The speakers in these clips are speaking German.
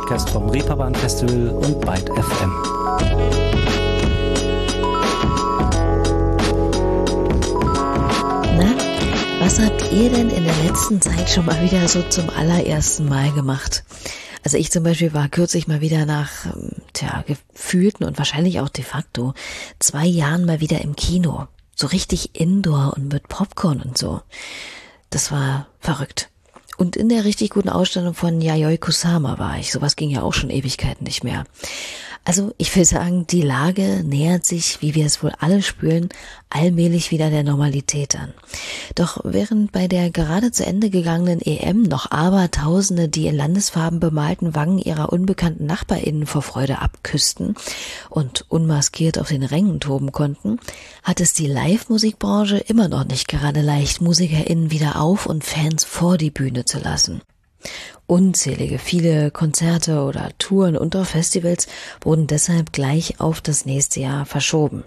Podcast vom Reeperbahn Festival und Byte FM. Na, was habt ihr denn in der letzten Zeit schon mal wieder so zum allerersten Mal gemacht? Also ich zum Beispiel war kürzlich mal wieder nach, gefühlten und wahrscheinlich auch de facto 2 Jahren mal wieder im Kino. So richtig Indoor und mit Popcorn und so. Das war verrückt. Und in der richtig guten Ausstellung von Yayoi Kusama war ich. Sowas ging ja auch schon Ewigkeiten nicht mehr. Also ich will sagen, die Lage nähert sich, wie wir es wohl alle spüren, allmählich wieder der Normalität an. Doch während bei der gerade zu Ende gegangenen EM noch Abertausende die in Landesfarben bemalten Wangen ihrer unbekannten NachbarInnen vor Freude abküssten und unmaskiert auf den Rängen toben konnten, hat es die Live-Musikbranche immer noch nicht gerade leicht, MusikerInnen wieder auf und Fans vor die Bühne zu lassen. Unzählige, viele Konzerte oder Touren und auch Festivals wurden deshalb gleich auf das nächste Jahr verschoben.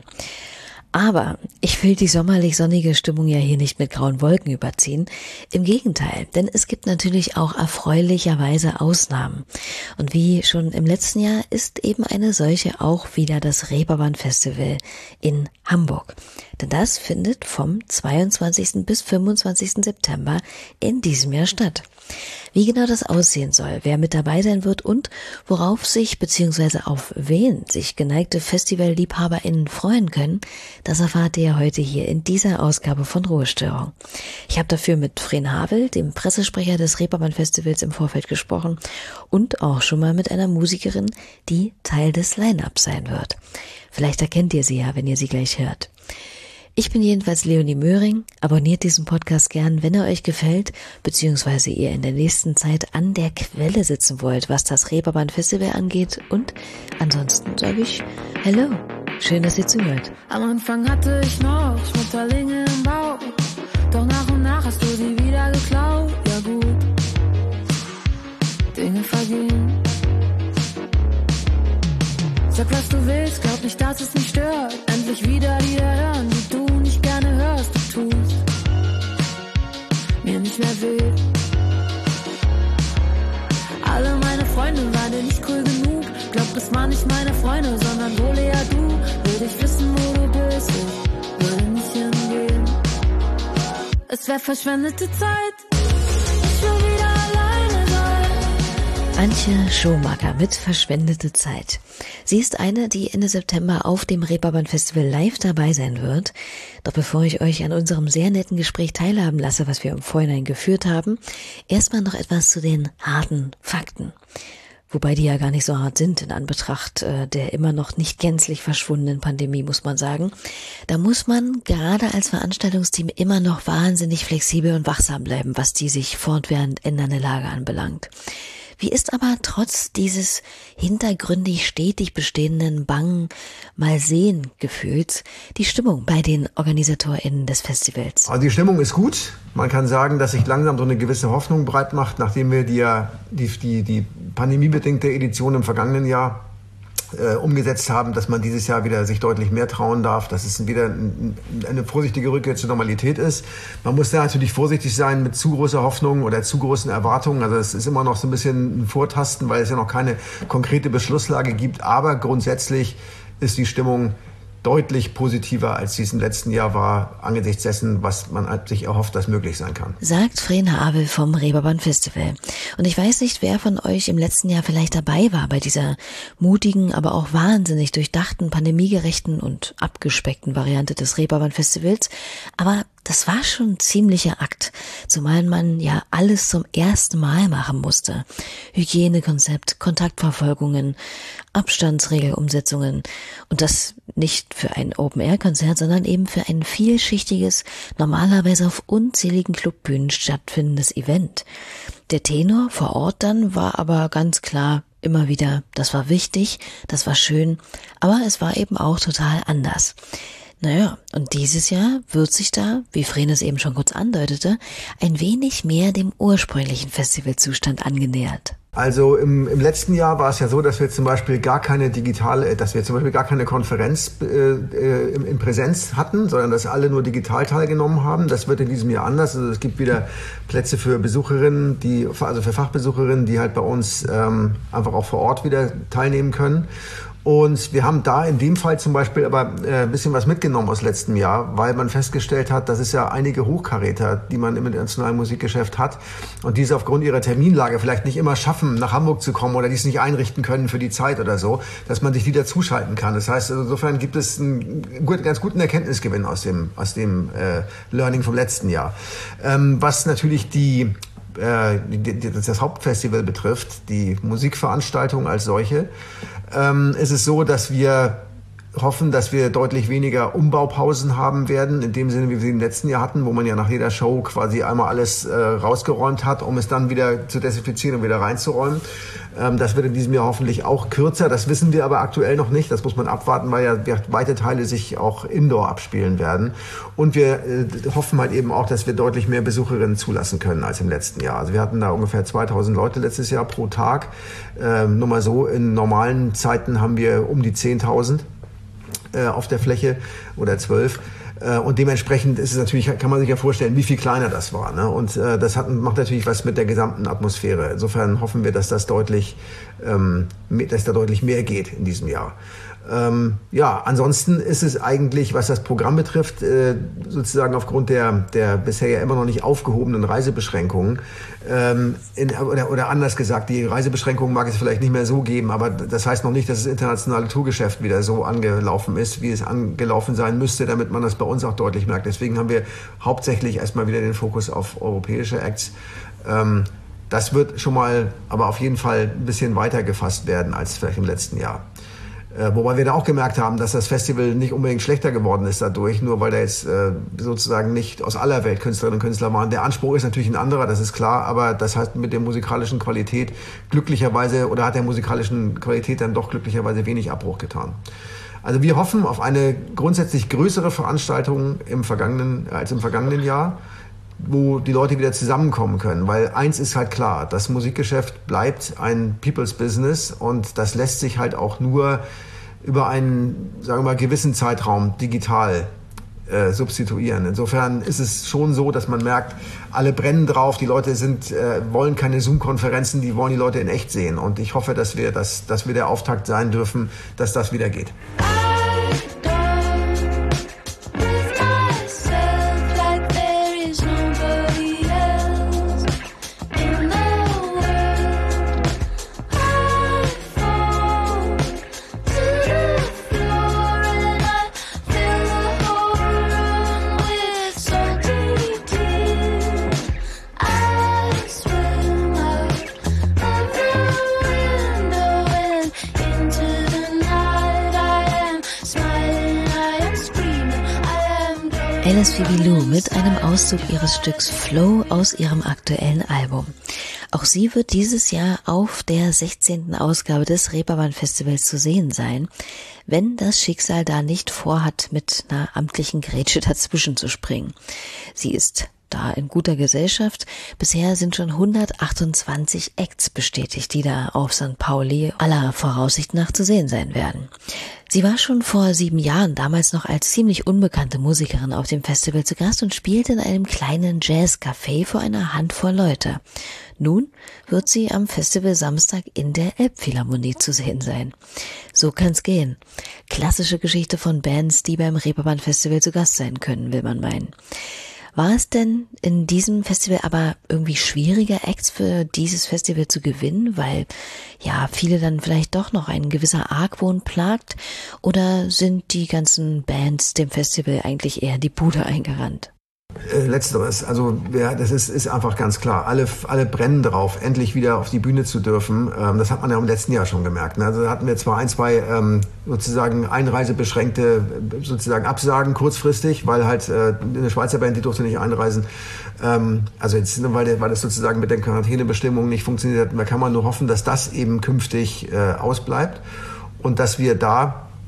Aber ich will die sommerlich sonnige Stimmung ja hier nicht mit grauen Wolken überziehen. Im Gegenteil, denn es gibt natürlich auch erfreulicherweise Ausnahmen. Und wie schon im letzten Jahr ist eben eine solche auch wieder das Reeperbahn Festival in Hamburg. Denn das findet vom 22. bis 25. September in diesem Jahr statt. Wie genau das aussehen soll, wer mit dabei sein wird und worauf sich bzw. auf wen sich geneigte FestivalliebhaberInnen freuen können, das erfahrt ihr heute hier in dieser Ausgabe von Ruhestörung. Ich habe dafür mit Fren Havel, dem Pressesprecher des Reeperbahn Festivals, im Vorfeld gesprochen und auch schon mal mit einer Musikerin, die Teil des Line-Ups sein wird. Vielleicht erkennt ihr sie ja, wenn ihr sie gleich hört. Ich bin jedenfalls Leonie Möhring. Abonniert diesen Podcast gern, wenn er euch gefällt, beziehungsweise ihr in der nächsten Zeit an der Quelle sitzen wollt, was das Reeperbahn Festival angeht. Und ansonsten sage ich Hello. Schön, dass ihr zuhört. Am Anfang hatte ich noch Schmetterlinge im Bauch, doch nach und nach hast du sie wieder geklaut. Ja gut, Dinge vergehen. Sag, was du willst, glaub nicht, dass es mich stört. Endlich wieder Lieder hören, die du nicht gerne hörst. Du tust mir nicht mehr weh. Alle meine Freunde waren dir nicht cool genug. Glaub, das waren nicht meine Freunde, sondern wohl eher du. Will ich wissen, wo du bist, ich würde nicht hingehen. Es wär verschwendete Zeit, ich will wieder alleine sein. Antje Schomacker mit Verschwendete Zeit. Sie ist eine, die Ende September auf dem Reeperbahn Festival live dabei sein wird. Doch bevor ich euch an unserem sehr netten Gespräch teilhaben lasse, was wir im Vorhinein geführt haben, erstmal noch etwas zu den harten Fakten. Wobei die ja gar nicht so hart sind in Anbetracht der immer noch nicht gänzlich verschwundenen Pandemie, muss man sagen. Da muss man gerade als Veranstaltungsteam immer noch wahnsinnig flexibel und wachsam bleiben, was die sich fortwährend ändernde Lage anbelangt. Wie ist aber trotz dieses hintergründig stetig bestehenden bangen Mal-sehen-Gefühls die Stimmung bei den OrganisatorInnen des Festivals? Also die Stimmung ist gut. Man kann sagen, dass sich langsam so eine gewisse Hoffnung breit macht, nachdem wir die pandemiebedingte Edition im vergangenen Jahr umgesetzt haben, dass man dieses Jahr wieder sich deutlich mehr trauen darf, dass es wieder eine vorsichtige Rückkehr zur Normalität ist. Man muss da natürlich vorsichtig sein mit zu großer Hoffnung oder zu großen Erwartungen. Also es ist immer noch so ein bisschen ein Vortasten, weil es ja noch keine konkrete Beschlusslage gibt. Aber grundsätzlich ist die Stimmung deutlich positiver, als dies im letzten Jahr war, angesichts dessen, was man sich erhofft, dass möglich sein kann. Sagt Fren Havel vom Reeperbahn Festival. Und ich weiß nicht, wer von euch im letzten Jahr vielleicht dabei war bei dieser mutigen, aber auch wahnsinnig durchdachten, pandemiegerechten und abgespeckten Variante des Reeperbahn Festivals. Aber das war schon ein ziemlicher Akt, zumal man ja alles zum ersten Mal machen musste. Hygienekonzept, Kontaktverfolgungen, Abstandsregelumsetzungen und das nicht für ein Open-Air-Konzert, sondern eben für ein vielschichtiges, normalerweise auf unzähligen Clubbühnen stattfindendes Event. Der Tenor vor Ort dann war aber ganz klar immer wieder, das war wichtig, das war schön, aber es war eben auch total anders. Naja, und dieses Jahr wird sich da, wie Fren es eben schon kurz andeutete, ein wenig mehr dem ursprünglichen Festivalzustand angenähert. Also im letzten Jahr war es ja so, dass wir zum Beispiel gar keine Konferenz in Präsenz hatten, sondern dass alle nur digital teilgenommen haben. Das wird in diesem Jahr anders. Also es gibt wieder Plätze für Besucherinnen, also für Fachbesucherinnen, die halt bei uns einfach auch vor Ort wieder teilnehmen können. Und wir haben da in dem Fall zum Beispiel aber ein bisschen was mitgenommen aus letztem Jahr, weil man festgestellt hat, dass es ja einige Hochkaräter, die man im internationalen Musikgeschäft hat und die es aufgrund ihrer Terminlage vielleicht nicht immer schaffen, nach Hamburg zu kommen oder die es nicht einrichten können für die Zeit oder so, dass man sich wieder zuschalten kann. Das heißt, insofern gibt es einen ganz guten Erkenntnisgewinn aus dem Learning vom letzten Jahr. Was natürlich das Hauptfestival betrifft, die Musikveranstaltung als solche, ist es so, dass wir hoffen, dass wir deutlich weniger Umbaupausen haben werden, in dem Sinne, wie wir sie im letzten Jahr hatten, wo man ja nach jeder Show quasi einmal alles rausgeräumt hat, um es dann wieder zu desinfizieren und wieder reinzuräumen. Das wird in diesem Jahr hoffentlich auch kürzer. Das wissen wir aber aktuell noch nicht. Das muss man abwarten, weil ja weite Teile sich auch indoor abspielen werden. Und wir hoffen halt eben auch, dass wir deutlich mehr Besucherinnen zulassen können als im letzten Jahr. Also wir hatten da ungefähr 2000 Leute letztes Jahr pro Tag. Nur mal so, in normalen Zeiten haben wir um die 10.000 auf der Fläche oder 12. Und dementsprechend ist es natürlich, kann man sich ja vorstellen, wie viel kleiner das war. Ne? Und das macht natürlich was mit der gesamten Atmosphäre. Insofern hoffen wir, dass da deutlich mehr geht in diesem Jahr. Ansonsten ist es eigentlich, was das Programm betrifft, sozusagen aufgrund der bisher ja immer noch nicht aufgehobenen Reisebeschränkungen, oder anders gesagt, die Reisebeschränkungen mag es vielleicht nicht mehr so geben, aber das heißt noch nicht, dass das internationale Tourgeschäft wieder so angelaufen ist, wie es angelaufen sein müsste, damit man das bei uns auch deutlich merkt. Deswegen haben wir hauptsächlich erstmal wieder den Fokus auf europäische Acts. Das wird schon mal aber auf jeden Fall ein bisschen weiter gefasst werden als vielleicht im letzten Jahr. Wobei wir da auch gemerkt haben, dass das Festival nicht unbedingt schlechter geworden ist dadurch, nur weil da jetzt sozusagen nicht aus aller Welt Künstlerinnen und Künstler waren. Der Anspruch ist natürlich ein anderer, das ist klar, aber das heißt mit der musikalischen Qualität hat der musikalischen Qualität dann doch glücklicherweise wenig Abbruch getan. Also wir hoffen auf eine grundsätzlich größere Veranstaltung als im vergangenen Jahr, wo die Leute wieder zusammenkommen können. Weil eins ist halt klar, das Musikgeschäft bleibt ein People's Business und das lässt sich halt auch nur über einen, sagen wir mal, gewissen Zeitraum digital substituieren. Insofern ist es schon so, dass man merkt, alle brennen drauf, die Leute wollen keine Zoom-Konferenzen, die wollen die Leute in echt sehen. Und ich hoffe, dass wir der Auftakt sein dürfen, dass das wieder geht. Alice Phoebe Lou mit einem Auszug ihres Stücks Flow aus ihrem aktuellen Album. Auch sie wird dieses Jahr auf der 16. Ausgabe des Reeperbahn Festivals zu sehen sein, wenn das Schicksal da nicht vorhat, mit einer amtlichen Grätsche dazwischen zu springen. Sie ist da in guter Gesellschaft. Bisher sind schon 128 Acts bestätigt, die da auf St. Pauli aller Voraussicht nach zu sehen sein werden. Sie war schon vor 7 Jahren, damals noch als ziemlich unbekannte Musikerin, auf dem Festival zu Gast und spielte in einem kleinen Jazzcafé vor einer Handvoll Leute. Nun wird sie am Festival Samstag in der Elbphilharmonie zu sehen sein. So kann's gehen. Klassische Geschichte von Bands, die beim Reeperbahn Festival zu Gast sein können, will man meinen. War es denn in diesem Festival aber irgendwie schwieriger, Acts für dieses Festival zu gewinnen, weil ja viele dann vielleicht doch noch ein gewisser Argwohn plagt, oder sind die ganzen Bands dem Festival eigentlich eher die Bude eingerannt? Letzteres, also das ist einfach ganz klar. Alle brennen drauf, endlich wieder auf die Bühne zu dürfen. Das hat man ja im letzten Jahr schon gemerkt. Ne? Also da hatten wir zwar zwei sozusagen einreisebeschränkte sozusagen Absagen kurzfristig, weil halt eine Schweizer Band, die durfte nicht einreisen. Also jetzt, weil das sozusagen mit den Quarantänebestimmungen nicht funktioniert hat, da kann man nur hoffen, dass das eben künftig ausbleibt und dass wir da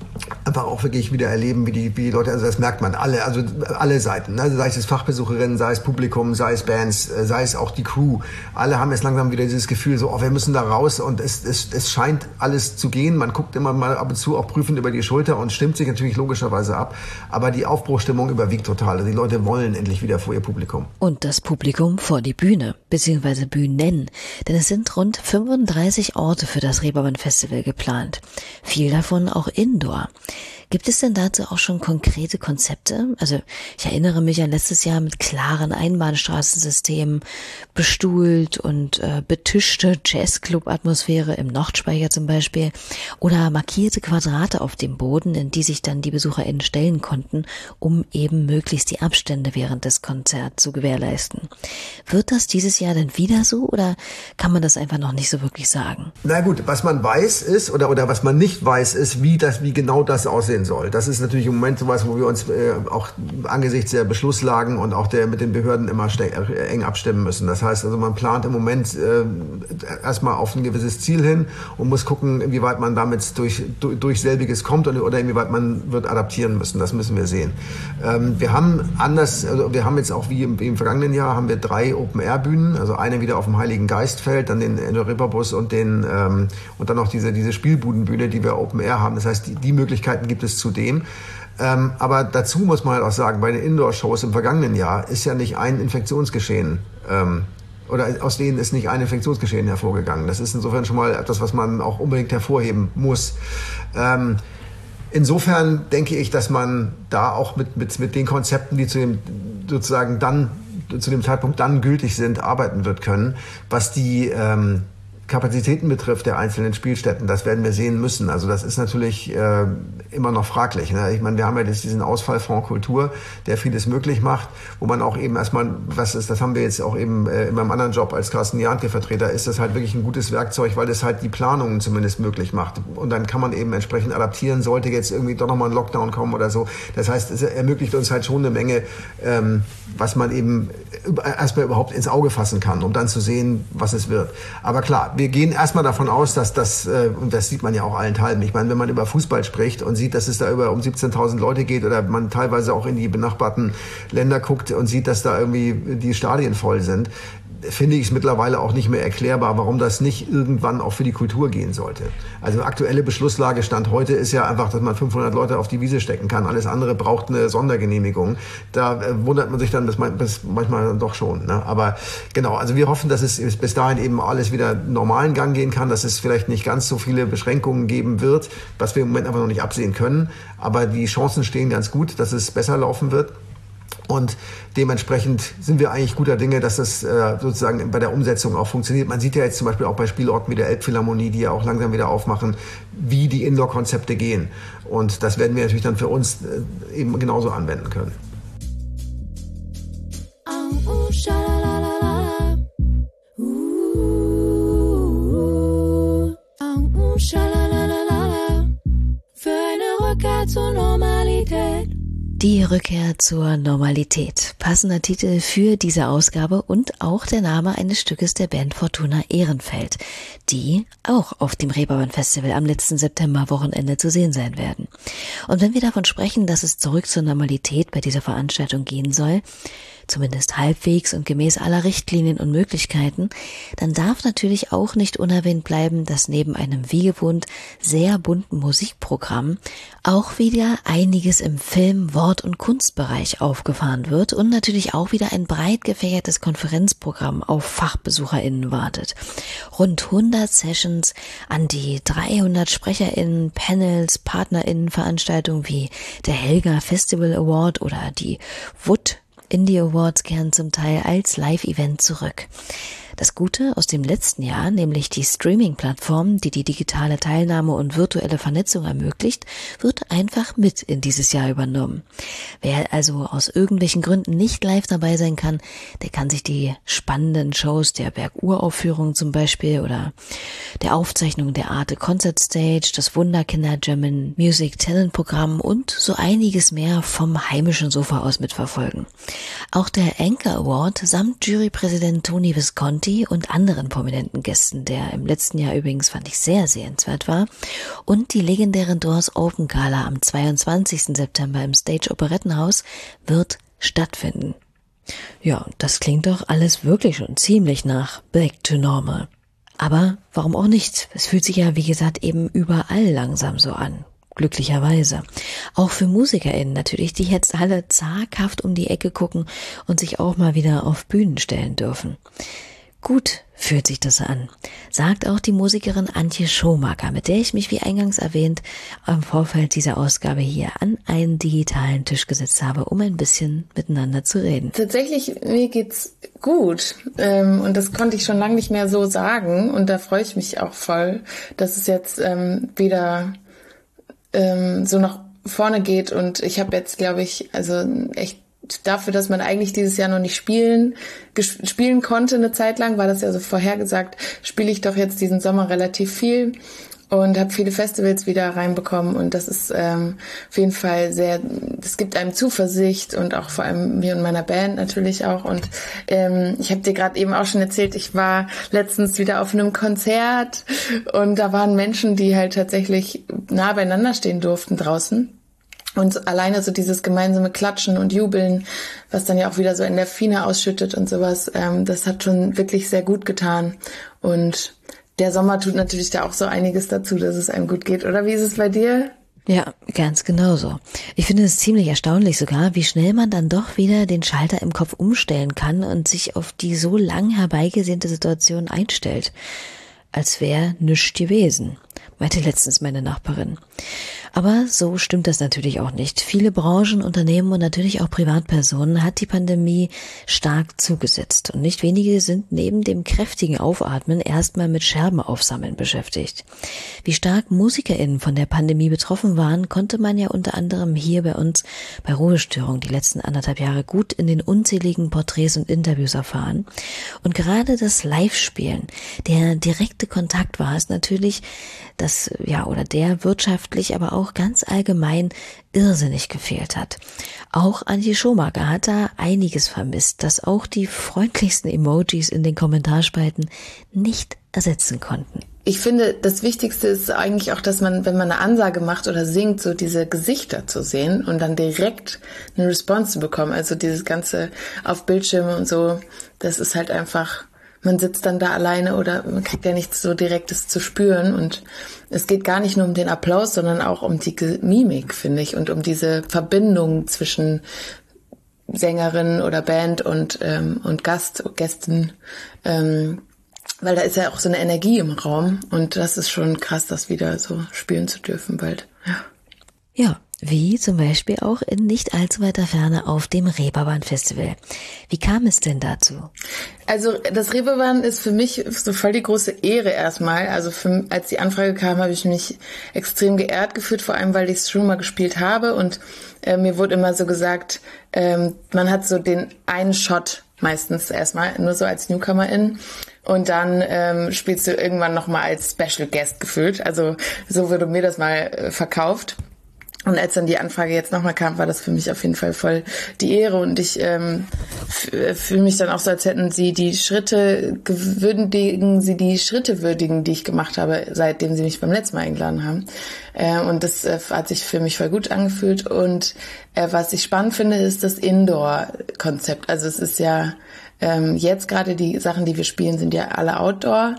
einfach auch wirklich wieder erleben, wie die Leute, also das merkt man, alle Seiten, ne? Sei es das Fachbesucherinnen, sei es Publikum, sei es Bands, sei es auch die Crew, alle haben jetzt langsam wieder dieses Gefühl, so, wir müssen da raus und es scheint alles zu gehen, man guckt immer mal ab und zu auch prüfend über die Schulter und stimmt sich natürlich logischerweise ab, aber die Aufbruchstimmung überwiegt total, also die Leute wollen endlich wieder vor ihr Publikum. Und das Publikum vor die Bühne, beziehungsweise Bühnen, denn es sind rund 35 Orte für das Reeperbahn Festival geplant, viel davon auch Indoor. Gibt es denn dazu auch schon konkrete Konzepte? Also ich erinnere mich an letztes Jahr mit klaren Einbahnstraßensystemen, bestuhlt und betischte Jazzclub-Atmosphäre im Nordspeicher zum Beispiel oder markierte Quadrate auf dem Boden, in die sich dann die BesucherInnen stellen konnten, um eben möglichst die Abstände während des Konzerts zu gewährleisten. Wird das dieses Jahr denn wieder so oder kann man das einfach noch nicht so wirklich sagen? Na gut, was man weiß ist oder was man nicht weiß ist, wie genau das aussehen soll. Das ist natürlich im Moment sowas, wo wir uns auch angesichts der Beschlusslagen und auch mit den Behörden immer eng abstimmen müssen. Das heißt also, man plant im Moment erstmal auf ein gewisses Ziel hin und muss gucken, inwieweit man damit durch selbiges kommt oder inwieweit man wird adaptieren müssen. Das müssen wir sehen. Wir haben jetzt auch wie im vergangenen Jahr haben wir 3 Open-Air-Bühnen, also eine wieder auf dem Heiligen Geistfeld, dann den Reeperbus und dann noch diese Spielbudenbühne, die wir Open-Air haben. Das heißt, die Möglichkeiten gibt es zudem. Aber dazu muss man halt auch sagen, bei den Indoor-Shows im vergangenen Jahr ist ja nicht ein Infektionsgeschehen oder aus denen ist nicht ein Infektionsgeschehen hervorgegangen. Das ist insofern schon mal etwas, was man auch unbedingt hervorheben muss. Insofern denke ich, dass man da auch mit den Konzepten, die zu dem Zeitpunkt dann gültig sind, arbeiten wird können. Was die Kapazitäten betrifft der einzelnen Spielstätten, das werden wir sehen müssen. Also das ist natürlich immer noch fraglich. Ne? Ich meine, wir haben ja diesen Ausfallfonds Kultur, der vieles möglich macht, wo man auch eben erstmal, das haben wir jetzt auch eben in meinem anderen Job als Carsten Jahnke-Vertreter, ist das halt wirklich ein gutes Werkzeug, weil das halt die Planungen zumindest möglich macht. Und dann kann man eben entsprechend adaptieren, sollte jetzt irgendwie doch nochmal ein Lockdown kommen oder so. Das heißt, es ermöglicht uns halt schon eine Menge, was man eben erstmal überhaupt ins Auge fassen kann, um dann zu sehen, was es wird. Aber klar, wir gehen erstmal davon aus, dass und das sieht man ja auch allenthalben. Ich meine, wenn man über Fußball spricht und sieht, dass es da um 17.000 Leute geht oder man teilweise auch in die benachbarten Länder guckt und sieht, dass da irgendwie die Stadien voll sind, finde ich es mittlerweile auch nicht mehr erklärbar, warum das nicht irgendwann auch für die Kultur gehen sollte. Also aktuelle Beschlusslage Stand heute ist ja einfach, dass man 500 Leute auf die Wiese stecken kann. Alles andere braucht eine Sondergenehmigung. Da wundert man sich dann manchmal doch schon. Ne? Aber genau, also wir hoffen, dass es bis dahin eben alles wieder normalen Gang gehen kann, dass es vielleicht nicht ganz so viele Beschränkungen geben wird, was wir im Moment einfach noch nicht absehen können. Aber die Chancen stehen ganz gut, dass es besser laufen wird. Und dementsprechend sind wir eigentlich guter Dinge, dass das sozusagen bei der Umsetzung auch funktioniert. Man sieht ja jetzt zum Beispiel auch bei Spielorten wie der Elbphilharmonie, die ja auch langsam wieder aufmachen, wie die Indoor-Konzepte gehen. Und das werden wir natürlich dann für uns eben genauso anwenden können. Für eine Rückkehr zur Normalität. Die Rückkehr zur Normalität. Passender Titel für diese Ausgabe und auch der Name eines Stückes der Band Fortuna Ehrenfeld, die auch auf dem Reeperbahn Festival am letzten Septemberwochenende zu sehen sein werden. Und wenn wir davon sprechen, dass es zurück zur Normalität bei dieser Veranstaltung gehen soll, zumindest halbwegs und gemäß aller Richtlinien und Möglichkeiten, dann darf natürlich auch nicht unerwähnt bleiben, dass neben einem wie gewohnt sehr bunten Musikprogramm auch wieder einiges im Film-, Wort- und Kunstbereich aufgefahren wird und natürlich auch wieder ein breit gefächertes Konferenzprogramm auf FachbesucherInnen wartet. Rund 100 Sessions, an die 300 SprecherInnen, Panels, PartnerInnen, Veranstaltungen wie der Helga Festival Award oder die Wood Indie Awards kehren zum Teil als Live-Event zurück. Das Gute aus dem letzten Jahr, nämlich die Streaming-Plattform, die die digitale Teilnahme und virtuelle Vernetzung ermöglicht, wird einfach mit in dieses Jahr übernommen. Wer also aus irgendwelchen Gründen nicht live dabei sein kann, der kann sich die spannenden Shows der Berg-Uraufführung zum Beispiel oder der Aufzeichnung der Arte Concert Stage, das Wunderkinder German Music Talent Programm und so einiges mehr vom heimischen Sofa aus mitverfolgen. Auch der Anchor Award samt Jurypräsident Tony Visconti Beyoncé und anderen prominenten Gästen, der im letzten Jahr übrigens, fand ich, sehr sehenswert war. Und die legendäre Doors Open Gala am 22. September im Stage Operettenhaus wird stattfinden. Ja, das klingt doch alles wirklich schon ziemlich nach Back to Normal. Aber warum auch nicht? Es fühlt sich ja, wie gesagt, eben überall langsam so an. Glücklicherweise. Auch für MusikerInnen natürlich, die jetzt alle zaghaft um die Ecke gucken und sich auch mal wieder auf Bühnen stellen dürfen. Gut fühlt sich das an, sagt auch die Musikerin Antje Schomaker, mit der ich mich, wie eingangs erwähnt, im Vorfeld dieser Ausgabe hier an einen digitalen Tisch gesetzt habe, um ein bisschen miteinander zu reden. Tatsächlich, mir geht's gut. Und das konnte ich schon lange nicht mehr so sagen. Und da freue ich mich auch voll, dass es jetzt wieder so nach vorne geht. Und ich habe jetzt, glaube ich, also echt dafür, dass man eigentlich dieses Jahr noch nicht spielen konnte eine Zeit lang, war das ja so vorhergesagt, spiele ich doch jetzt diesen Sommer relativ viel und habe viele Festivals wieder reinbekommen und das ist auf jeden Fall das gibt einem Zuversicht und auch vor allem mir und meiner Band natürlich auch und ich habe dir gerade eben auch schon erzählt, ich war letztens wieder auf einem Konzert und da waren Menschen, die halt tatsächlich nah beieinander stehen durften draußen. Und alleine so dieses gemeinsame Klatschen und Jubeln, was dann ja auch wieder so Endorphine ausschüttet und sowas, das hat schon wirklich sehr gut getan. Und der Sommer tut natürlich da auch so einiges dazu, dass es einem gut geht. Oder wie ist es bei dir? Ja, ganz genauso. Ich finde es ziemlich erstaunlich sogar, wie schnell man dann doch wieder den Schalter im Kopf umstellen kann und sich auf die so lang herbeigesehnte Situation einstellt. Als wäre nichts gewesen, meinte letztens meine Nachbarin. Aber so stimmt das natürlich auch nicht. Viele Branchen, Unternehmen und natürlich auch Privatpersonen hat die Pandemie stark zugesetzt. Und nicht wenige sind neben dem kräftigen Aufatmen erstmal mit Scherben aufsammeln beschäftigt. Wie stark MusikerInnen von der Pandemie betroffen waren, konnte man ja unter anderem hier bei uns bei Ruhestörung die letzten 1,5 Jahre gut in den unzähligen Porträts und Interviews erfahren. Und gerade das Live-Spielen, der direkte Kontakt war es natürlich, der wirtschaftlich, aber auch ganz allgemein irrsinnig gefehlt hat. Auch Antje Schomaker hat da einiges vermisst, das auch die freundlichsten Emojis in den Kommentarspalten nicht ersetzen konnten. Ich finde, das Wichtigste ist eigentlich auch, dass man, wenn man eine Ansage macht oder singt, so diese Gesichter zu sehen und dann direkt eine Response zu bekommen. Also dieses Ganze auf Bildschirme und so, das ist halt einfach, man sitzt dann da alleine oder man kriegt ja nichts so Direktes zu spüren und es geht gar nicht nur um den Applaus, sondern auch um die Mimik, finde ich, und um diese Verbindung zwischen Sängerin oder Band und Gästen, weil da ist ja auch so eine Energie im Raum und das ist schon krass, das wieder so spielen zu dürfen bald. Ja, wie zum Beispiel auch in nicht allzu weiter Ferne auf dem Reeperbahn Festival. Wie kam es denn dazu? Also das Reeperbahn ist für mich so voll die große Ehre erstmal. Also als die Anfrage kam, habe ich mich extrem geehrt gefühlt, vor allem weil ich es schon mal gespielt habe und mir wurde immer so gesagt, man hat so den einen Shot meistens erstmal, nur so als Newcomerin. Und dann spielst du irgendwann nochmal als Special Guest gefühlt. Also so wurde mir das mal verkauft. Und als dann die Anfrage jetzt nochmal kam, war das für mich auf jeden Fall voll die Ehre. Und ich fühle mich dann auch so, als hätten sie die Schritte würdigen, die ich gemacht habe, seitdem sie mich beim letzten Mal eingeladen haben. Und das hat sich für mich voll gut angefühlt. Und was ich spannend finde, ist das Indoor-Konzept. Also es ist ja jetzt gerade die Sachen, die wir spielen, sind ja alle Outdoor.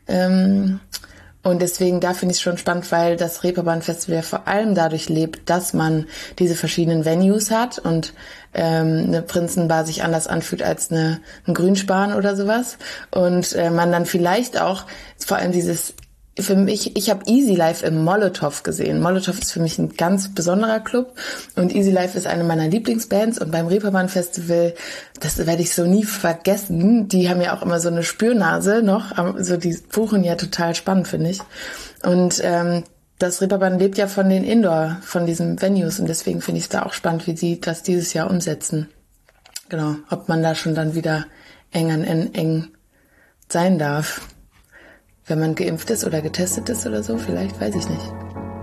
Und deswegen, da finde ich es schon spannend, weil das Reeperbahn Festival vor allem dadurch lebt, dass man diese verschiedenen Venues hat und eine Prinzenbar sich anders anfühlt als ein Grünspan oder sowas. Und man dann vielleicht auch vor allem für mich, ich habe Easy Life im Molotow gesehen. Molotow ist für mich ein ganz besonderer Club und Easy Life ist eine meiner Lieblingsbands und beim Reeperbahn Festival, das werde ich so nie vergessen, die haben ja auch immer so eine Spürnase noch, so die buchen ja total spannend, finde ich. Und das Reeperbahn lebt ja von den von diesen Venues und deswegen finde ich es da auch spannend, wie sie das dieses Jahr umsetzen. Genau, ob man da schon dann wieder eng an eng sein darf. Wenn man geimpft ist oder getestet ist oder so, vielleicht, weiß ich nicht.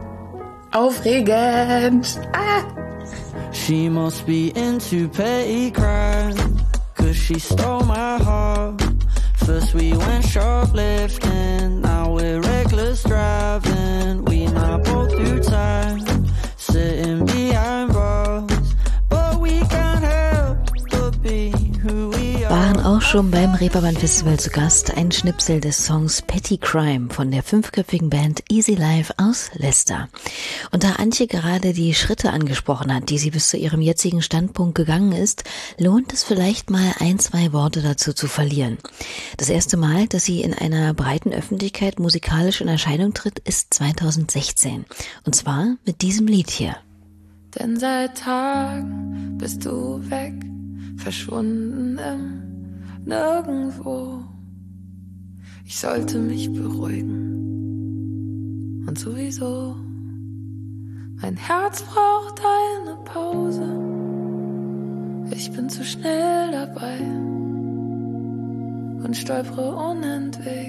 Aufregend! Ah! She must be into petty crime, 'cause she stole my heart First we went shoplifting, now we're reckless driving. We not both through time, sitting behind bars, but we can't help but be who we are. Waren auch schon beim Reeperbahn Festival zu Gast, ein Schnipsel des Songs Petty Crime von der 5-köpfigen Band Easy Life aus Leicester. Und da Antje gerade die Schritte angesprochen hat, die sie bis zu ihrem jetzigen Standpunkt gegangen ist, lohnt es vielleicht mal 1-2 Worte dazu zu verlieren. Das erste Mal, dass sie in einer breiten Öffentlichkeit musikalisch in Erscheinung tritt, ist 2016. Und zwar mit diesem Lied hier. Denn seit Tagen bist du weg, verschwunden im Nirgendwo. Ich sollte mich beruhigen. Und sowieso, mein Herz braucht eine Pause. Ich bin zu schnell dabei und stolpere unentwegt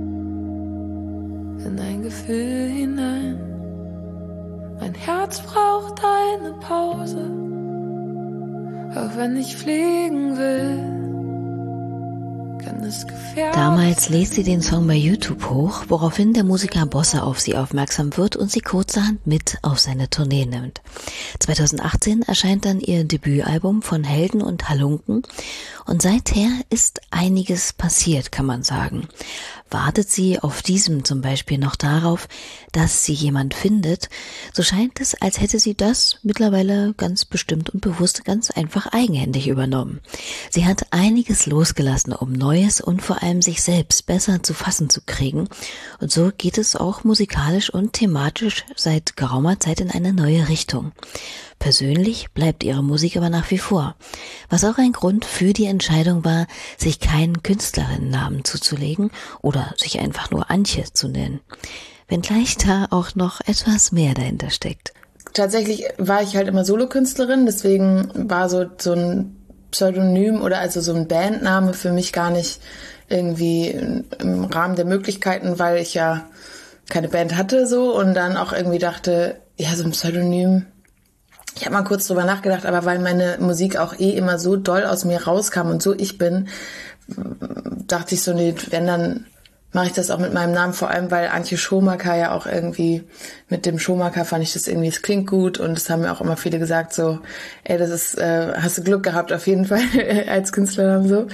in ein Gefühl hinein. Mein Herz braucht eine Pause, auch wenn ich fliegen will. Damals lädt sie den Song bei YouTube hoch, woraufhin der Musiker Bosse auf sie aufmerksam wird und sie kurzerhand mit auf seine Tournee nimmt. 2018 erscheint dann ihr Debütalbum von Helden und Halunken und seither ist einiges passiert, kann man sagen. Wartet sie auf diesem zum Beispiel noch darauf, dass sie jemand findet, so scheint es, als hätte sie das mittlerweile ganz bestimmt und bewusst ganz einfach eigenhändig übernommen. Sie hat einiges losgelassen, um Neues und vor allem sich selbst besser zu fassen zu kriegen. Und so geht es auch musikalisch und thematisch seit geraumer Zeit in eine neue Richtung. Persönlich bleibt ihre Musik aber nach wie vor, was auch ein Grund für die Entscheidung war, sich keinen Künstlerinnennamen zuzulegen oder sich einfach nur Antje zu nennen. Wenngleich da auch noch etwas mehr dahinter steckt. Tatsächlich war ich halt immer Solokünstlerin, deswegen war so ein Pseudonym oder also so ein Bandname für mich gar nicht irgendwie im Rahmen der Möglichkeiten, weil ich ja keine Band hatte so und dann auch irgendwie dachte, ja, so ein Pseudonym. Ich habe mal kurz drüber nachgedacht, aber weil meine Musik auch immer so doll aus mir rauskam und so ich bin, dachte ich so, nee, wenn, dann mache ich das auch mit meinem Namen, vor allem weil Antje Schomaker ja auch irgendwie, mit dem Schomaker fand ich das irgendwie, es klingt gut und es haben mir auch immer viele gesagt so, ey, das ist, hast du Glück gehabt auf jeden Fall als Künstlernamen so.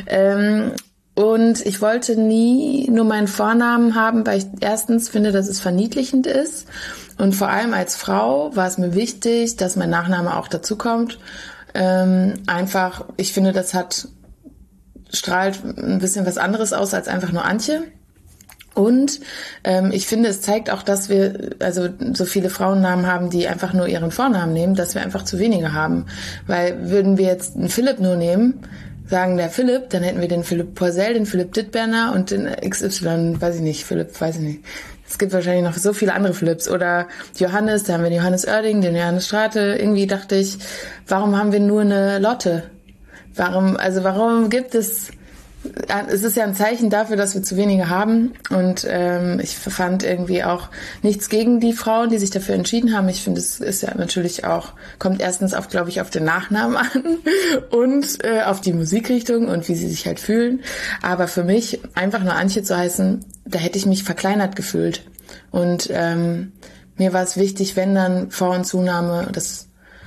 Und ich wollte nie nur meinen Vornamen haben, weil ich erstens finde, dass es verniedlichend ist. Und vor allem als Frau war es mir wichtig, dass mein Nachname auch dazu kommt. Einfach, ich finde, das strahlt ein bisschen was anderes aus als einfach nur Antje. Und ich finde, es zeigt auch, dass wir also so viele Frauennamen haben, die einfach nur ihren Vornamen nehmen, dass wir einfach zu wenige haben. Weil würden wir jetzt einen Philipp nur nehmen, sagen der Philipp, dann hätten wir den Philipp Poisel, den Philipp Dittberner und den XY, weiß ich nicht. Es gibt wahrscheinlich noch so viele andere Philipps. Oder Johannes, da haben wir den Johannes Oerding, den Johannes Strate. Irgendwie dachte ich, warum haben wir nur eine Lotte? Warum gibt es ist ja ein Zeichen dafür, dass wir zu wenige haben. Und ich fand irgendwie auch nichts gegen die Frauen, die sich dafür entschieden haben. Ich finde, es ist ja natürlich auch, kommt erstens auf den Nachnamen an und auf die Musikrichtung und wie sie sich halt fühlen. Aber für mich, einfach nur Antje zu heißen, da hätte ich mich verkleinert gefühlt. Und mir war es wichtig, wenn dann Vor- und Zunahme, das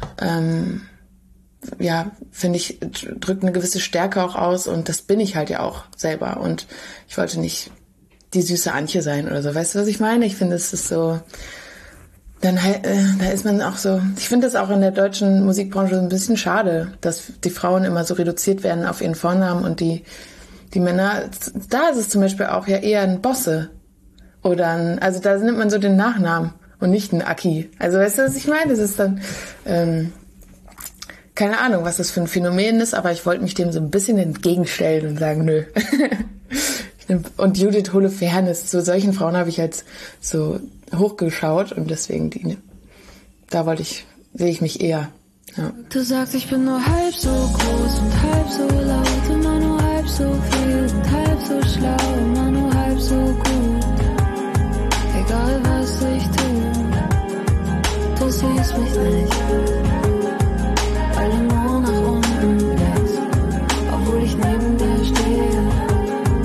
finde ich, drückt eine gewisse Stärke auch aus und das bin ich halt ja auch selber und ich wollte nicht die süße Antje sein oder so. Weißt du, was ich meine? Ich finde, es ist so, dann da ist man auch so, ich finde das auch in der deutschen Musikbranche ein bisschen schade, dass die Frauen immer so reduziert werden auf ihren Vornamen und die Männer, da ist es zum Beispiel auch ja eher ein Bosse oder also da nimmt man so den Nachnamen und nicht einen Aki. Also weißt du, was ich meine? Das ist dann, keine Ahnung, was das für ein Phänomen ist, aber ich wollte mich dem so ein bisschen entgegenstellen und sagen, nö. Und Judith Holofernes, zu solchen Frauen habe ich jetzt so hochgeschaut und deswegen sehe ich mich eher. Ja. Du sagst, ich bin nur halb so groß und halb so laut, immer nur halb so viel und halb so schlau, immer nur halb so gut. Egal was ich tue, du siehst mich nicht. Weil du nur nach unten blickst, obwohl ich neben dir stehe.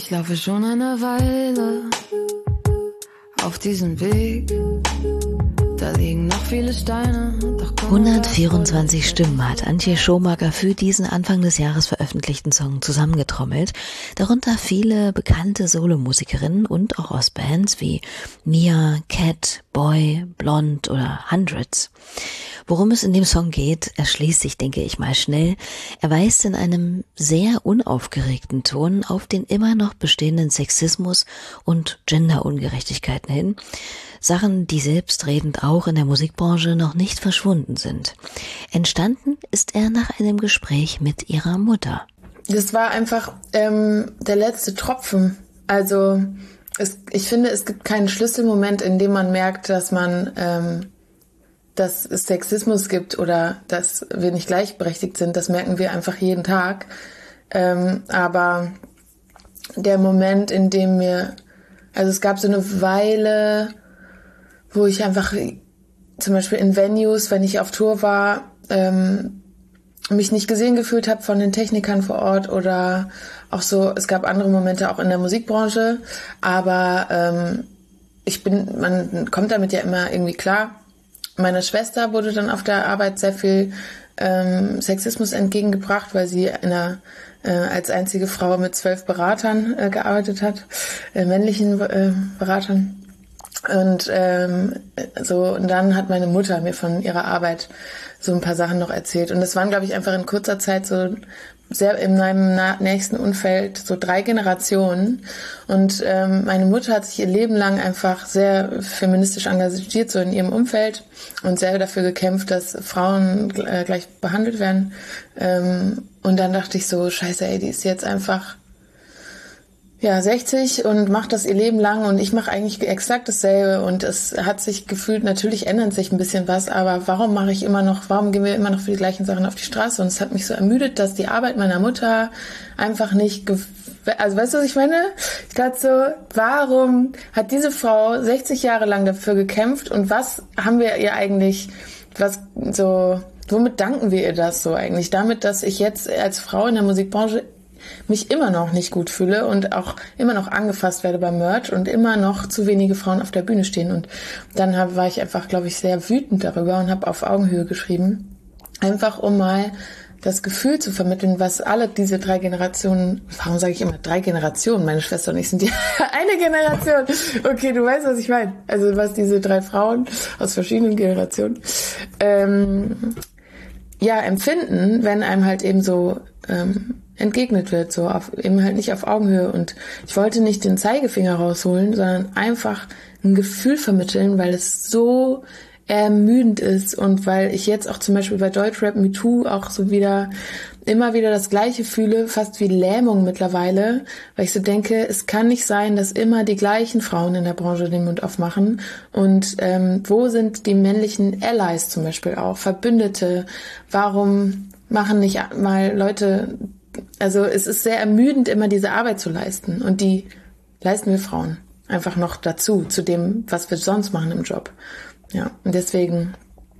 Ich laufe schon eine Weile auf diesem Weg. Da liegen noch viele Steine. Doch 124 Stimmen hat Antje Schumacher für diesen Anfang des Jahres veröffentlichten Song zusammengetrommelt. Darunter viele bekannte Solomusikerinnen und auch aus Bands wie Mia, Cat, Boy, Blond oder Hundreds. Worum es in dem Song geht, erschließt sich, denke ich mal, schnell. Er weist in einem sehr unaufgeregten Ton auf den immer noch bestehenden Sexismus und Genderungerechtigkeiten hin. Sachen, die selbstredend auch in der Musikbranche noch nicht verschwunden sind. Entstanden ist er nach einem Gespräch mit ihrer Mutter. Das war einfach der letzte Tropfen. Also ich finde, es gibt keinen Schlüsselmoment, in dem man merkt, dass es Sexismus gibt oder dass wir nicht gleichberechtigt sind. Das merken wir einfach jeden Tag. Aber der Moment, in dem es gab so eine Weile, wo ich einfach zum Beispiel in Venues, wenn ich auf Tour war, mich nicht gesehen gefühlt habe von den Technikern vor Ort oder auch so, es gab andere Momente auch in der Musikbranche, aber man kommt damit ja immer irgendwie klar. Meiner Schwester wurde dann auf der Arbeit sehr viel Sexismus entgegengebracht, weil sie als einzige Frau mit 12 Beratern gearbeitet hat, männlichen Beratern. Und und dann hat meine Mutter mir von ihrer Arbeit so ein paar Sachen noch erzählt. Und das waren, glaube ich, einfach in kurzer Zeit so sehr in meinem nächsten Umfeld so 3 Generationen. Und meine Mutter hat sich ihr Leben lang einfach sehr feministisch engagiert, so in ihrem Umfeld und sehr dafür gekämpft, dass Frauen gleich behandelt werden. Und dann dachte ich so, scheiße, ey, die ist jetzt einfach 60 und macht das ihr Leben lang und ich mache eigentlich exakt dasselbe und es hat sich gefühlt, natürlich ändert sich ein bisschen was, aber warum gehen wir immer noch für die gleichen Sachen auf die Straße? Und es hat mich so ermüdet, dass die Arbeit meiner Mutter einfach nicht, also weißt du, was ich meine? Ich dachte so, warum hat diese Frau 60 Jahre lang dafür gekämpft und was haben wir ihr eigentlich, womit danken wir ihr das so eigentlich? Damit, dass ich jetzt als Frau in der Musikbranche mich immer noch nicht gut fühle und auch immer noch angefasst werde beim Merch und immer noch zu wenige Frauen auf der Bühne stehen. Und dann war ich einfach, glaube ich, sehr wütend darüber und habe auf Augenhöhe geschrieben. Einfach um mal das Gefühl zu vermitteln, was alle diese 3 Generationen, warum sage ich immer 3 Generationen? Meine Schwester und ich sind ja eine Generation. Okay, du weißt, was ich meine. Also was diese 3 Frauen aus verschiedenen Generationen empfinden, wenn einem halt eben so entgegnet wird, so eben halt nicht auf Augenhöhe. Und ich wollte nicht den Zeigefinger rausholen, sondern einfach ein Gefühl vermitteln, weil es so ermüdend ist und weil ich jetzt auch zum Beispiel bei Deutschrap MeToo auch so immer wieder das Gleiche fühle, fast wie Lähmung mittlerweile, weil ich so denke, es kann nicht sein, dass immer die gleichen Frauen in der Branche den Mund aufmachen und wo sind die männlichen Allies zum Beispiel auch, Verbündete, warum machen nicht mal Leute, also es ist sehr ermüdend, immer diese Arbeit zu leisten und die leisten wir Frauen einfach noch dazu, zu dem, was wir sonst machen im Job. Ja, und deswegen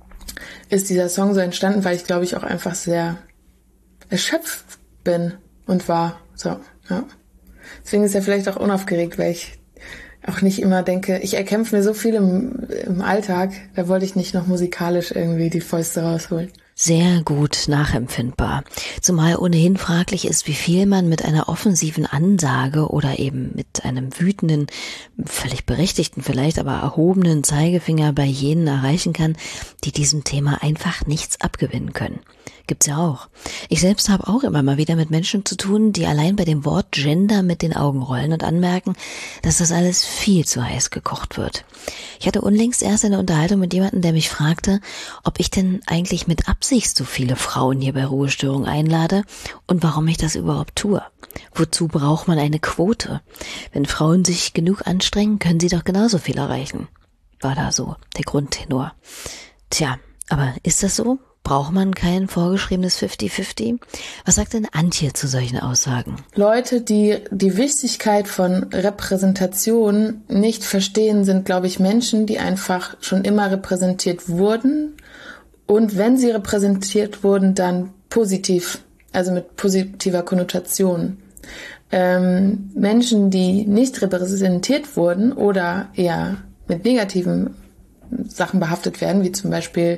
ist dieser Song so entstanden, weil ich, glaube ich, auch einfach sehr erschöpft bin und war. So, ja. Deswegen ist er vielleicht auch unaufgeregt, weil ich auch nicht immer denke, ich erkämpfe mir so viel im Alltag, da wollte ich nicht noch musikalisch irgendwie die Fäuste rausholen. Sehr gut nachempfindbar. Zumal ohnehin fraglich ist, wie viel man mit einer offensiven Ansage oder eben mit einem wütenden, völlig berechtigten vielleicht, aber erhobenen Zeigefinger bei jenen erreichen kann, die diesem Thema einfach nichts abgewinnen können. Gibt's ja auch. Ich selbst habe auch immer mal wieder mit Menschen zu tun, die allein bei dem Wort Gender mit den Augen rollen und anmerken, dass das alles viel zu heiß gekocht wird. Ich hatte unlängst erst eine Unterhaltung mit jemandem, der mich fragte, ob ich denn eigentlich mit Absicht so viele Frauen hier bei Ruhestörung einlade und warum ich das überhaupt tue. Wozu braucht man eine Quote? Wenn Frauen sich genug anstrengen, können sie doch genauso viel erreichen. War da so der Grundtenor. Tja, aber ist das so? Braucht man kein vorgeschriebenes 50-50? Was sagt denn Antje zu solchen Aussagen? Leute, die die Wichtigkeit von Repräsentation nicht verstehen, sind, glaube ich, Menschen, die einfach schon immer repräsentiert wurden. Und wenn sie repräsentiert wurden, dann positiv, also mit positiver Konnotation. Menschen, die nicht repräsentiert wurden oder eher mit negativen Sachen behaftet werden, wie zum Beispiel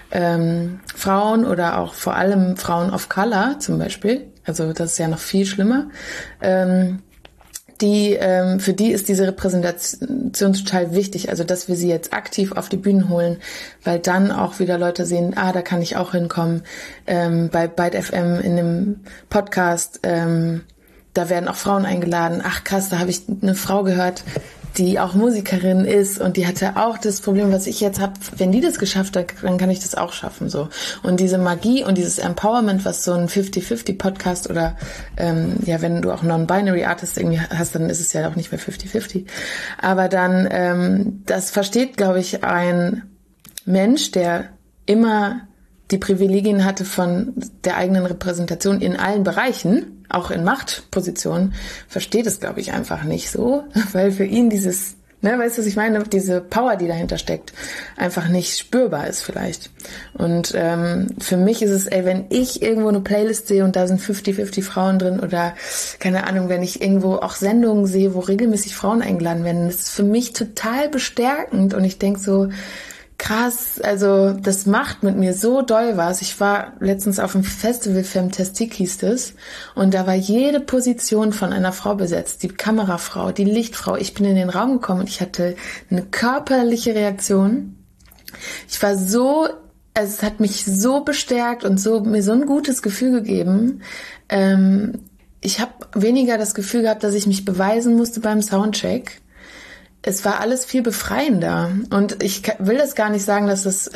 Frauen oder auch vor allem Frauen of Color zum Beispiel, also das ist ja noch viel schlimmer, für die ist diese Repräsentation total wichtig, also dass wir sie jetzt aktiv auf die Bühnen holen, weil dann auch wieder Leute sehen, da kann ich auch hinkommen, bei Byte FM in dem Podcast, da werden auch Frauen eingeladen, ach krass, da habe ich eine Frau gehört, die auch Musikerin ist und die hatte auch das Problem, was ich jetzt habe. Wenn die das geschafft hat, dann kann ich das auch schaffen. So. Und diese Magie und dieses Empowerment, was so ein 50-50-Podcast oder wenn du auch Non-Binary Artist irgendwie hast, dann ist es ja auch nicht mehr 50-50. Aber dann, das versteht, glaube ich, ein Mensch, der immer die Privilegien hatte von der eigenen Repräsentation in allen Bereichen, auch in Machtpositionen, versteht es, glaube ich, einfach nicht so, weil für ihn dieses, weißt du, was ich meine, diese Power, die dahinter steckt, einfach nicht spürbar ist vielleicht. Und für mich ist es, wenn ich irgendwo eine Playlist sehe und da sind 50-50 Frauen drin oder, keine Ahnung, wenn ich irgendwo auch Sendungen sehe, wo regelmäßig Frauen eingeladen werden, das ist für mich total bestärkend und ich denke so, krass, also das macht mit mir so doll was. Ich war letztens auf dem Festival Femtastic hieß es und da war jede Position von einer Frau besetzt. Die Kamerafrau, die Lichtfrau. Ich bin in den Raum gekommen und ich hatte eine körperliche Reaktion. Ich war so, es hat mich so bestärkt und mir so ein gutes Gefühl gegeben. Ich habe weniger das Gefühl gehabt, dass ich mich beweisen musste beim Soundcheck. Es war alles viel befreiender und ich will das gar nicht sagen, dass es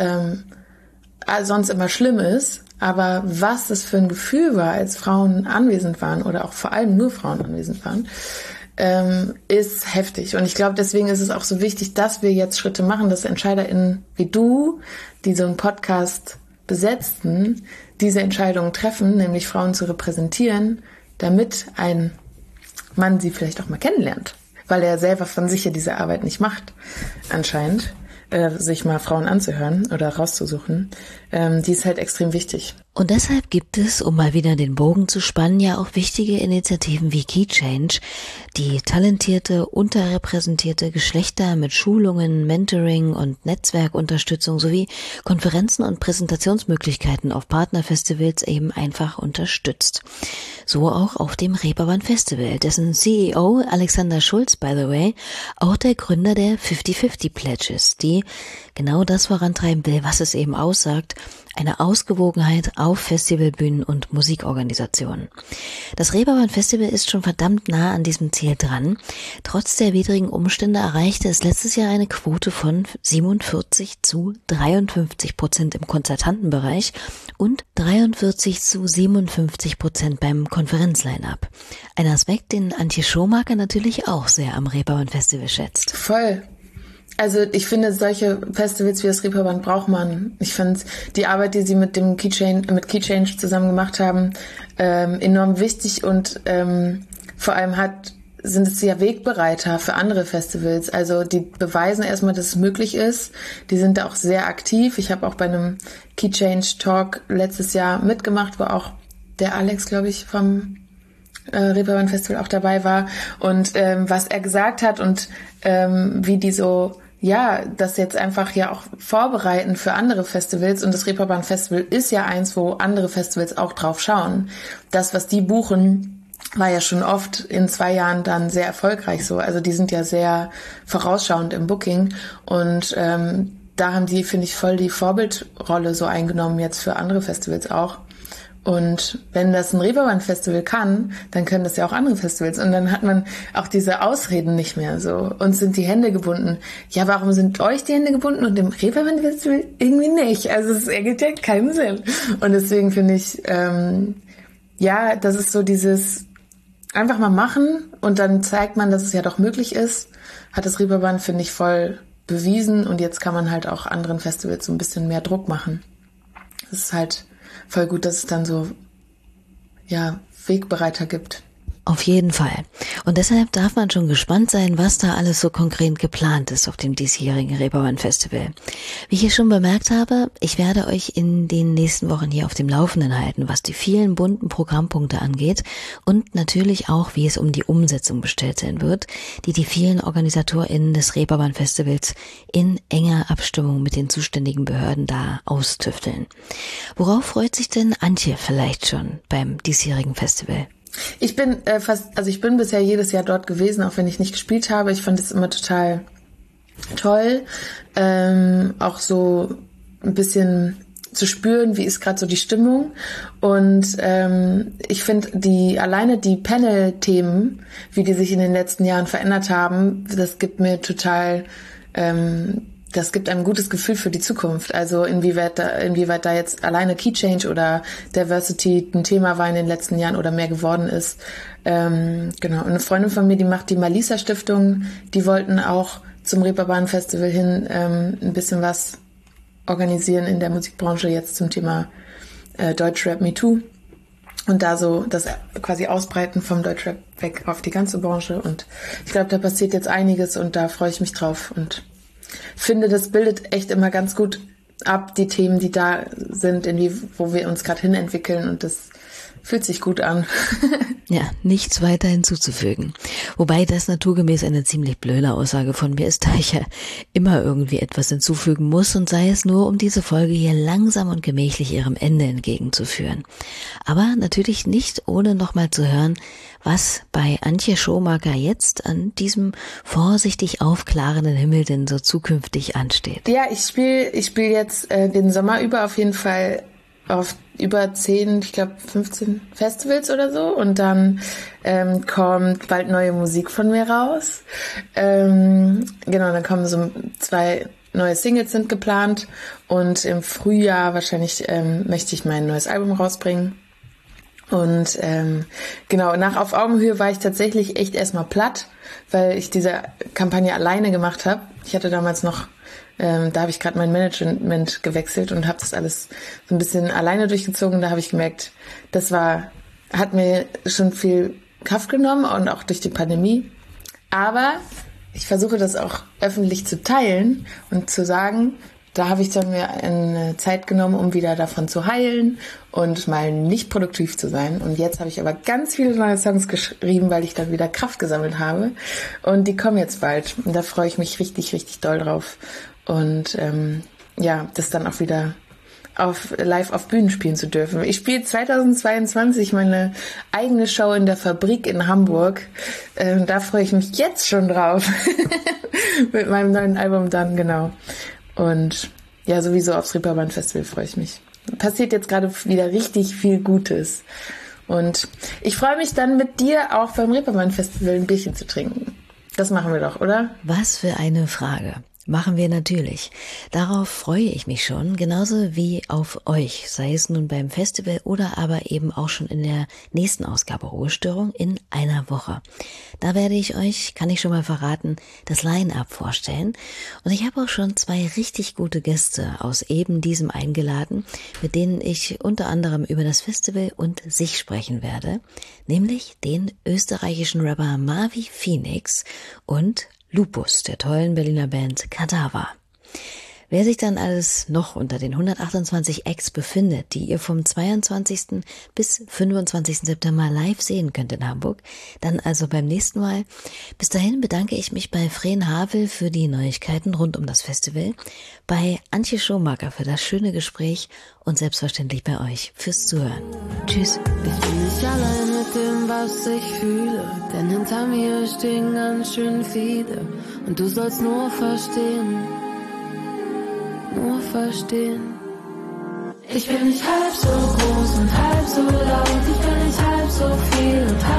sonst immer schlimm ist, aber was das für ein Gefühl war, als Frauen anwesend waren oder auch vor allem nur Frauen anwesend waren, ist heftig. Und ich glaube, deswegen ist es auch so wichtig, dass wir jetzt Schritte machen, dass EntscheiderInnen wie du, die so einen Podcast besetzten, diese Entscheidungen treffen, nämlich Frauen zu repräsentieren, damit ein Mann sie vielleicht auch mal kennenlernt. Weil er selber von sich ja diese Arbeit nicht macht, anscheinend, sich mal Frauen anzuhören oder rauszusuchen, die ist halt extrem wichtig. Und deshalb gibt es, um mal wieder den Bogen zu spannen, ja auch wichtige Initiativen wie Key Change, die talentierte, unterrepräsentierte Geschlechter mit Schulungen, Mentoring und Netzwerkunterstützung sowie Konferenzen und Präsentationsmöglichkeiten auf Partnerfestivals eben einfach unterstützt. So auch auf dem Reeperbahn Festival, dessen CEO Alexander Schulz, by the way, auch der Gründer der 50-50 Pledges, die genau das vorantreiben will, was es eben aussagt, eine Ausgewogenheit auf Festivalbühnen und Musikorganisationen. Das Reeperbahn Festival ist schon verdammt nah an diesem Ziel dran. Trotz der widrigen Umstände erreichte es letztes Jahr eine Quote von 47-53% im Konzertantenbereich und 43-57% beim Konferenzline-up. Ein Aspekt, den Antje Schomaker natürlich auch sehr am Reeperbahn Festival schätzt. Voll. Also ich finde, solche Festivals wie das Reeperbahn braucht man. Ich finde die Arbeit, die sie mit Key Change zusammen gemacht haben, enorm wichtig und vor allem sind es ja Wegbereiter für andere Festivals. Also die beweisen erstmal, dass es möglich ist. Die sind da auch sehr aktiv. Ich habe auch bei einem Key Change Talk letztes Jahr mitgemacht, wo auch der Alex, glaube ich, vom Reeperbahn Festival auch dabei war. Und was er gesagt hat und wie die so das jetzt einfach ja auch vorbereiten für andere Festivals und das Reeperbahn Festival ist ja eins, wo andere Festivals auch drauf schauen. Das, was die buchen, war ja schon oft in 2 Jahren dann sehr erfolgreich so. Also die sind ja sehr vorausschauend im Booking und da haben die, finde ich, voll die Vorbildrolle so eingenommen jetzt für andere Festivals auch. Und wenn das ein Reeperbahn Festival kann, dann können das ja auch andere Festivals. Und dann hat man auch diese Ausreden nicht mehr so. Uns sind die Hände gebunden. Ja, warum sind euch die Hände gebunden und dem Reeperbahn Festival irgendwie nicht? Also es ergibt ja keinen Sinn. Und deswegen finde ich, das ist so dieses einfach mal machen und dann zeigt man, dass es ja doch möglich ist. Hat das Reeperbahn, finde ich, voll bewiesen. Und jetzt kann man halt auch anderen Festivals so ein bisschen mehr Druck machen. Das ist halt voll gut, dass es dann so, Wegbereiter gibt. Auf Auf jeden Fall. Und deshalb darf man schon gespannt sein, was da alles so konkret geplant ist auf dem diesjährigen Reeperbahn Festival. Wie ich hier schon bemerkt habe, ich werde euch in den nächsten Wochen hier auf dem Laufenden halten, was die vielen bunten Programmpunkte angeht und natürlich auch, wie es um die Umsetzung bestellt sein wird, die vielen OrganisatorInnen des Reeperbahn Festivals in enger Abstimmung mit den zuständigen Behörden da austüfteln. Worauf freut sich denn Antje vielleicht schon beim diesjährigen Festival? Ich bin ich bin bisher jedes Jahr dort gewesen, auch wenn ich nicht gespielt habe. Ich fand es immer total toll, auch so ein bisschen zu spüren, wie ist gerade so die Stimmung. Und ich finde alleine die Panel-Themen, wie die sich in den letzten Jahren verändert haben, das gibt mir total das gibt einem ein gutes Gefühl für die Zukunft. Also inwieweit da jetzt alleine Key Change oder Diversity ein Thema war in den letzten Jahren oder mehr geworden ist. Genau. Und eine Freundin von mir, die macht die Malisa Stiftung, die wollten auch zum Reeperbahn Festival hin ein bisschen was organisieren in der Musikbranche jetzt zum Thema Deutschrap Me Too. Und da so das quasi Ausbreiten vom Deutschrap weg auf die ganze Branche. Und ich glaube, da passiert jetzt einiges und da freue ich mich drauf und finde, das bildet echt immer ganz gut ab, die Themen, die da sind, wo wir uns gerade hinentwickeln und das fühlt sich gut an. Ja, nichts weiter hinzuzufügen. Wobei das naturgemäß eine ziemlich blöde Aussage von mir ist, da ich ja immer irgendwie etwas hinzufügen muss und sei es nur, um diese Folge hier langsam und gemächlich ihrem Ende entgegenzuführen. Aber natürlich nicht, ohne nochmal zu hören, was bei Antje Schomaker jetzt an diesem vorsichtig aufklarenden Himmel denn so zukünftig ansteht. Ja, ich spiel jetzt den Sommer über auf jeden Fall auf über 10, ich glaube 15 Festivals oder so und dann kommt bald neue Musik von mir raus. Genau, dann kommen so 2 neue Singles sind geplant und im Frühjahr wahrscheinlich möchte ich mein neues Album rausbringen. Und genau, nach Auf Augenhöhe war ich tatsächlich echt erstmal platt, weil ich diese Kampagne alleine gemacht habe. Ich hatte damals noch, da habe ich gerade mein Management gewechselt und habe das alles so ein bisschen alleine durchgezogen. Da habe ich gemerkt, hat mir schon viel Kraft genommen und auch durch die Pandemie. Aber ich versuche das auch öffentlich zu teilen und zu sagen, da habe ich dann mir eine Zeit genommen, um wieder davon zu heilen und mal nicht produktiv zu sein. Und jetzt habe ich aber ganz viele neue Songs geschrieben, weil ich dann wieder Kraft gesammelt habe. Und die kommen jetzt bald. Und da freue ich mich richtig, richtig doll drauf. Und das dann auch wieder live auf Bühnen spielen zu dürfen. Ich spiele 2022 meine eigene Show in der Fabrik in Hamburg. Da freue ich mich jetzt schon drauf. Mit meinem neuen Album dann, genau. Und ja, sowieso aufs Reeperbahn Festival freue ich mich. Passiert jetzt gerade wieder richtig viel Gutes. Und ich freue mich dann mit dir auch beim Reeperbahn Festival ein Bierchen zu trinken. Das machen wir doch, oder? Was für eine Frage. Machen wir natürlich. Darauf freue ich mich schon, genauso wie auf euch, sei es nun beim Festival oder aber eben auch schon in der nächsten Ausgabe Ruhestörung in einer Woche. Da werde ich euch, kann ich schon mal verraten, das Line-Up vorstellen. Und ich habe auch schon 2 richtig gute Gäste aus eben diesem eingeladen, mit denen ich unter anderem über das Festival und sich sprechen werde, nämlich den österreichischen Rapper Marvi Phoenix und Lupus, der tollen Berliner Band Kadaver. Wer sich dann alles noch unter den 128 Acts befindet, die ihr vom 22. bis 25. September live sehen könnt in Hamburg, dann also beim nächsten Mal. Bis dahin bedanke ich mich bei Fren Havel für die Neuigkeiten rund um das Festival, bei Antje Schomaker für das schöne Gespräch und selbstverständlich bei euch fürs Zuhören. Tschüss. Ich bin nicht allein mit dem, was ich fühle, denn hinter mir stehen ganz schön viele und du sollst nur verstehen. Ich bin nicht halb so groß und halb so laut, ich bin nicht halb so viel und halb